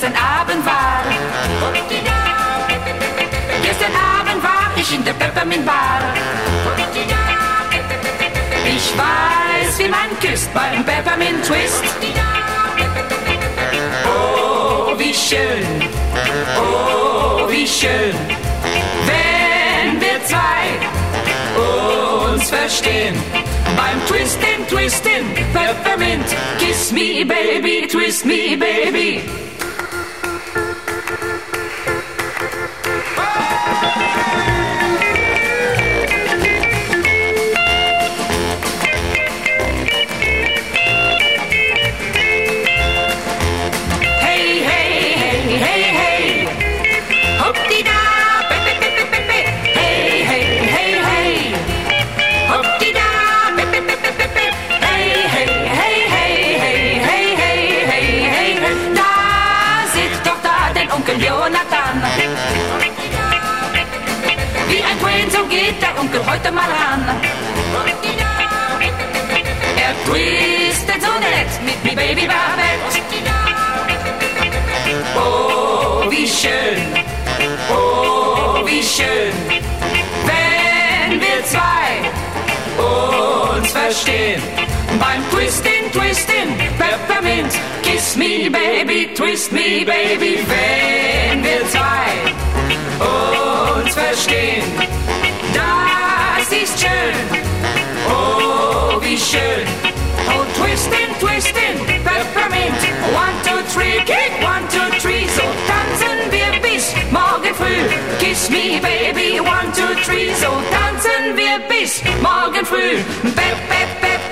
gestern Abend war. Gestern Abend war ich in der Peppermint Bar. Ich weiß, wie man küsst beim Peppermint Twist. Oh, wie schön, oh, wie schön, wenn wir zwei uns verstehen. Beim Twistin', Twistin', Peppermint, kiss me baby, twist me baby. Jonathan. Wie ein Queen, so geht der Onkel heute mal ran. Er twistet so nett mit mir Baby Babette. Oh, wie schön, oh, wie schön, wenn wir zwei uns verstehen. Beim Twistin', Twistin', Peppermint, kiss me baby, twist me baby, wenn wir zwei uns verstehen. Das ist schön, oh wie schön. Oh Twistin', Twistin', Peppermint, 1, 2, 3, kick, 1, 2, 3, so tanzen wir bis morgen früh. Kiss me baby, 1, 2, 3, so tanzen wir bis morgen früh. Pep, pep, pep.